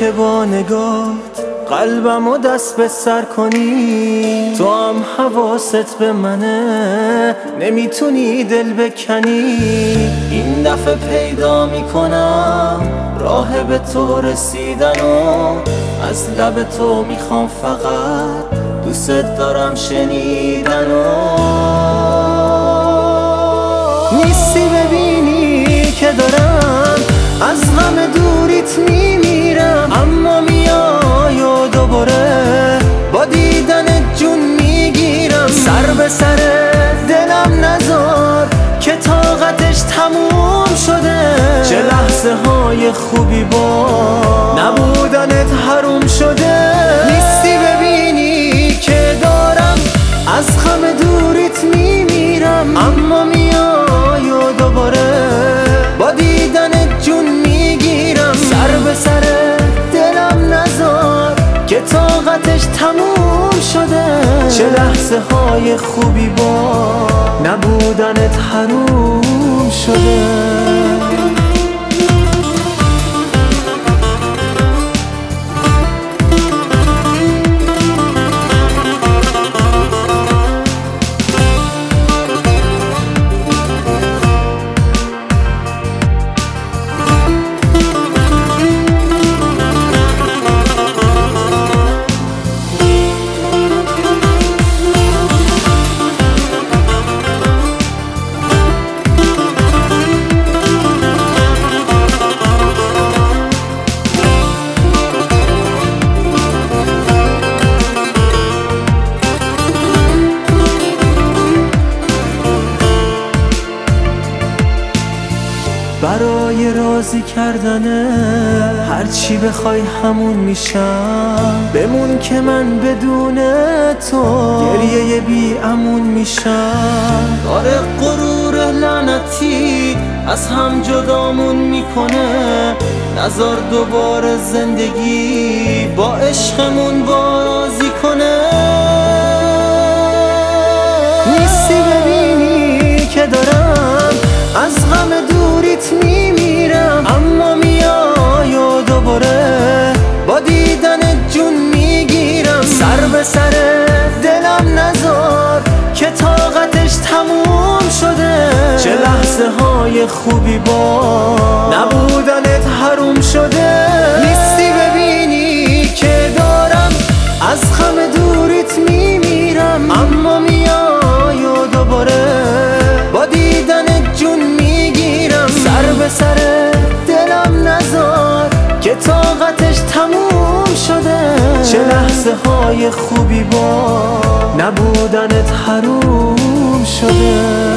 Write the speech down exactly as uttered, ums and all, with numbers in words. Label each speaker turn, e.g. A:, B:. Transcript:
A: که با نگات قلبم و دست به سر کنی، تو هم حواست به منه، نمیتونی دل بکنی. این دفعه پیدا میکنم راه به تو رسیدن و از لب تو میخوام فقط دوست دارم شنیدن و نیستی ببینی که دارم از غم دوریت میمیرم، اما میای و دوباره با دیدن جون میگیرم. سر به سر دلم نذار که طاقتش تموم شده، چه لحظه های خوبی با نبودنت حروم شده. نیستی ببینی که دارم از غم دوریت میمیرم، اما میای و دوباره با دیدن جون میگیرم. سر به سر دلم نذار که طاقتش تموم شده، چه لحظه های خوبی با نبودنت حروم شده. برای راضی کردنه هرچی بخوای همون میشم، بمون که من بدون تو گریه بی امون میشم. داره غرور لعنتی از هم جدامون میکنه، نذار دوباره زندگی با عشقمون بازی کنه. نیستی ببینی که دارم از غم دوریت میمیرم، اما میای و دوباره با دیدن جون میگیرم. سر به سر دلم نذار که طاقتش تموم شده، چه لحظه های خوبی با نبودنت حروم شده. نیستی ببینی که دارم از غم دوریت میمیرم، اما میای و دوباره با دیدن جون میگیرم. سر به سر دلم نذار که طاقتش تموم شده، چه لحظه های خوبی با نبودنت حروم شده.